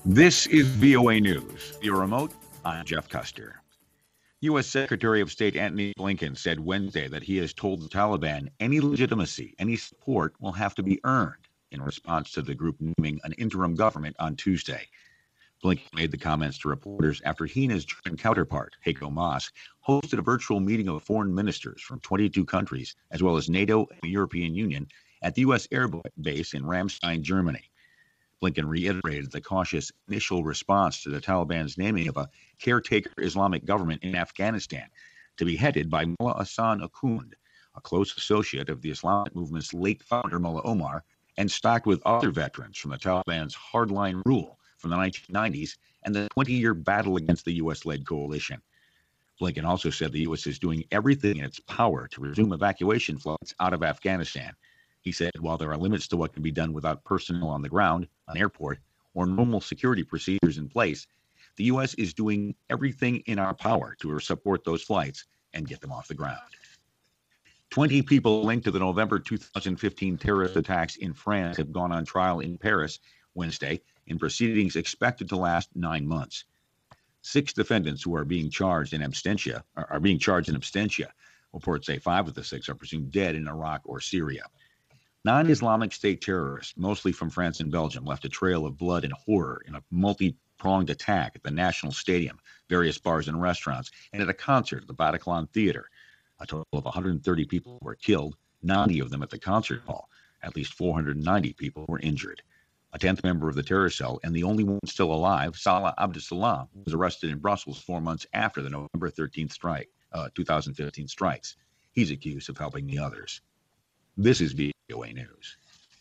This is VOA News. Via remote, I'm Jeff Custer. U.S. Secretary of State Antony Blinken said Wednesday that he has told the Taliban any legitimacy, any support will have to be earned in response to the group naming an interim government on Tuesday. Blinken made the comments to reporters after he and his German counterpart, Heiko Maas, hosted a virtual meeting of foreign ministers from 22 countries, as well as NATO and the European Union, at the U.S. Air Base in Ramstein, Germany. Blinken reiterated the cautious initial response to the Taliban's naming of a caretaker Islamic government in Afghanistan to be headed by Mullah Hassan Akhund, a close associate of the Islamic movement's late founder Mullah Omar, and stocked with other veterans from the Taliban's hardline rule from the 1990s and the 20-year battle against the U.S.-led coalition. Blinken also said the U.S. is doing everything in its power to resume evacuation flights out of Afghanistan. He said while there are limits to what can be done without personnel on the ground, an airport, or normal security procedures in place, the U.S. is doing everything in our power to support those flights and get them off the ground. 20 people linked to the November 2015 terrorist attacks in France have gone on trial in Paris Wednesday in proceedings expected to last 9 months. 6 defendants who are being charged in absentia. Reports say 5 of the 6 are presumed dead in Iraq or Syria. Non-Islamic State terrorists, mostly from France and Belgium, left a trail of blood and horror in a multi-pronged attack at the National Stadium, various bars and restaurants, and at a concert at the Bataclan Theater. A total of 130 people were killed, 90 of them at the concert hall. At least 490 people were injured. A 10th member of the terror cell, and the only one still alive, Salah Abdeslam, was arrested in Brussels 4 months after the November 13th 2015 strikes. He's accused of helping the others. This is VOA News.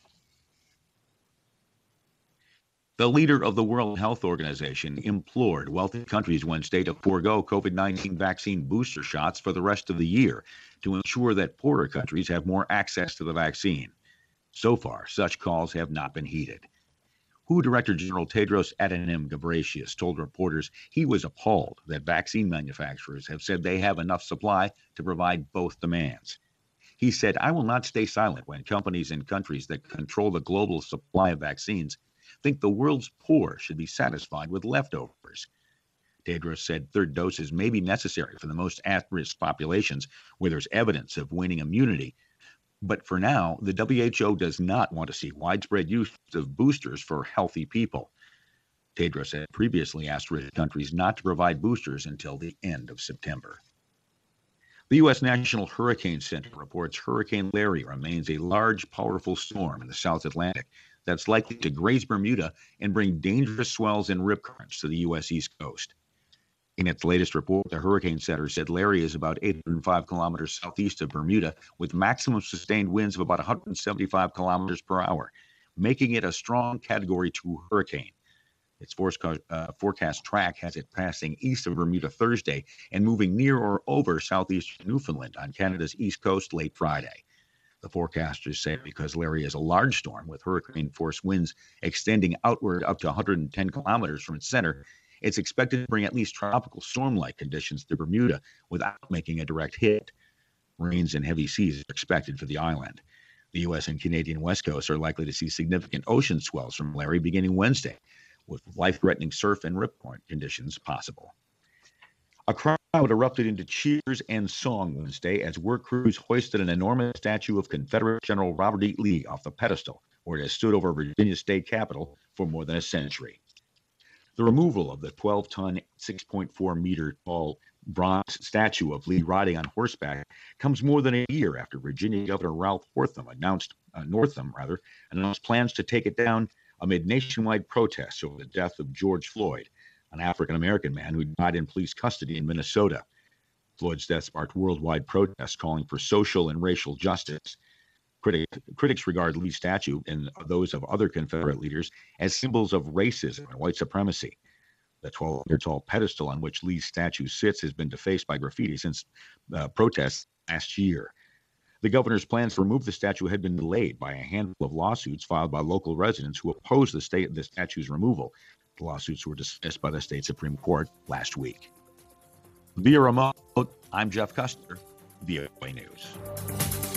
The leader of the World Health Organization implored wealthy countries Wednesday to forego COVID-19 vaccine booster shots for the rest of the year to ensure that poorer countries have more access to the vaccine. So far, such calls have not been heeded. WHO Director General Tedros Adhanom Ghebreyesus told reporters he was appalled that vaccine manufacturers have said they have enough supply to provide both demands. He said, "I will not stay silent when companies and countries that control the global supply of vaccines think the world's poor should be satisfied with leftovers." Tedros said third doses may be necessary for the most at-risk populations where there's evidence of waning immunity. But for now, the WHO does not want to see widespread use of boosters for healthy people. Tedros had previously asked rich countries not to provide boosters until the end of September. The U.S. National Hurricane Center reports Hurricane Larry remains a large, powerful storm in the South Atlantic that's likely to graze Bermuda and bring dangerous swells and rip currents to the U.S. East Coast. In its latest report, the Hurricane Center said Larry is about 805 kilometers southeast of Bermuda with maximum sustained winds of about 175 kilometers per hour, making it a strong Category 2 hurricane. Its forecast track has it passing east of Bermuda Thursday and moving near or over southeastern Newfoundland on Canada's east coast late Friday. The forecasters say because Larry is a large storm with hurricane-force winds extending outward up to 110 kilometers from its center, it's expected to bring at least tropical storm-like conditions to Bermuda without making a direct hit. Rains and heavy seas are expected for the island. The U.S. and Canadian West Coast are likely to see significant ocean swells from Larry beginning Wednesday, with life-threatening surf and rip current conditions possible. A crowd erupted into cheers and song Wednesday as work crews hoisted an enormous statue of Confederate General Robert E. Lee off the pedestal, where it has stood over Virginia's state capitol for more than a century. The removal of the 12-ton, 6.4-meter-tall bronze statue of Lee riding on horseback comes more than a year after Virginia Governor Ralph Northam announced plans to take it down amid nationwide protests over the death of George Floyd, an African-American man who died in police custody in Minnesota. Floyd's death sparked worldwide protests calling for social and racial justice. Critics regard Lee's statue and those of other Confederate leaders as symbols of racism and white supremacy. The 12-meter-tall pedestal on which Lee's statue sits has been defaced by graffiti since protests last year. The governor's plans to remove the statue had been delayed by a handful of lawsuits filed by local residents who opposed the statue's removal. The lawsuits were dismissed by the state Supreme Court last week. Via remote, I'm Jeff Custer, VOA News.